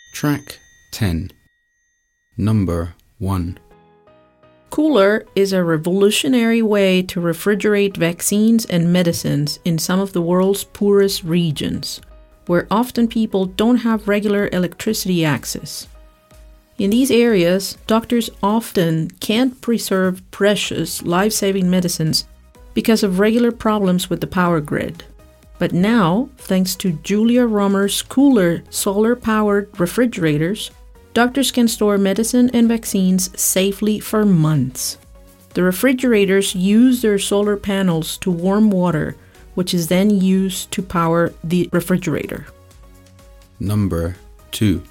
Track 10. Number 1. Cooler is a revolutionary way to refrigerate vaccines and medicines in some of the world's poorest regions, where often people don't have regular electricity access. In these areas, doctors often can't preserve precious, life-saving medicines because of regular problems with the power grid. But now, thanks to Julia Romer's Cooler solar-powered refrigerators, doctors can store medicine and vaccines safely for months. The refrigerators use their solar panels to warm water, which is then used to power the refrigerator. Number 2.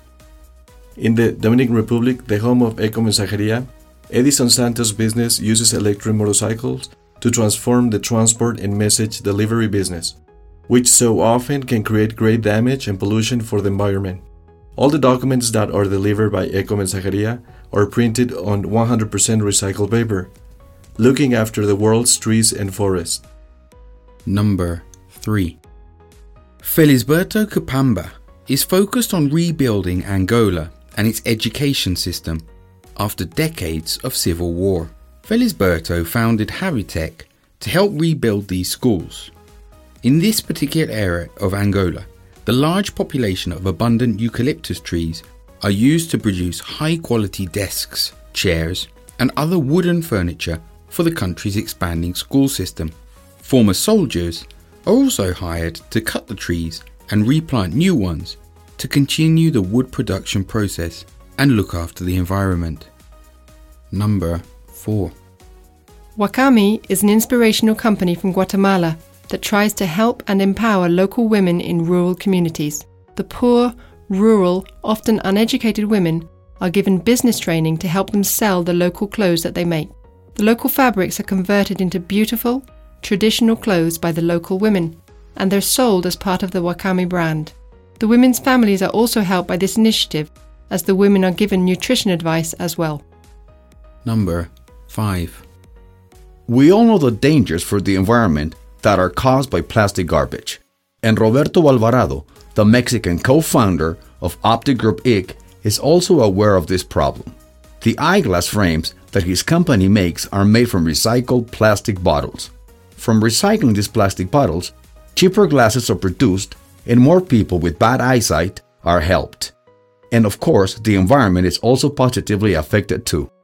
In the Dominican Republic, the home of Ecomensajeria, Edison Santos' business uses electric motorcycles to transform the transport and message delivery business, which so often can create great damage and pollution for the environment. All the documents that are delivered by Ecomensajeria are printed on 100% recycled paper, looking after the world's trees and forests. Number 3. Felisberto Capamba is focused on rebuilding Angola and its education system after decades of civil war. Felisberto founded Habitec to help rebuild these schools. In this particular area of Angola, the large population of abundant eucalyptus trees are used to produce high-quality desks, chairs, and other wooden furniture for the country's expanding school system. Former soldiers are also hired to cut the trees and replant new ones to continue the wood production process and look after the environment. Number 4. Wakami is an inspirational company from Guatemala that tries to help and empower local women in rural communities. The poor, rural, often uneducated women are given business training to help them sell the local clothes that they make. The local fabrics are converted into beautiful, traditional clothes by the local women, and they're sold as part of the Wakami brand. The women's families are also helped by this initiative, as the women are given nutrition advice as well. Number 5. We all know the dangers for the environment that are caused by plastic garbage. And Roberto Alvarado, the Mexican co-founder of Optic Group Inc., is also aware of this problem. The eyeglass frames that his company makes are made from recycled plastic bottles. From recycling these plastic bottles, cheaper glasses are produced and more people with bad eyesight are helped. And of course, the environment is also positively affected too.